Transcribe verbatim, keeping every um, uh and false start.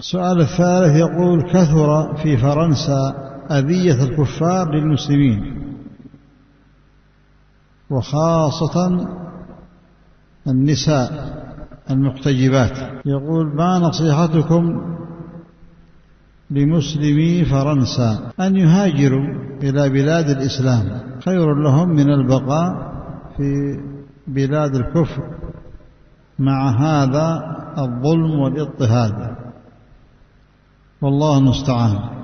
السؤال الثالث يقول: كثر في فرنسا أذية الكفار للمسلمين وخاصة النساء المحتجبات، يقول: ما نصيحتكم لمسلمي فرنسا أن يهاجروا إلى بلاد الإسلام، خير لهم من البقاء في بلاد الكفر مع هذا الظلم والاضطهاد، والله المستعان.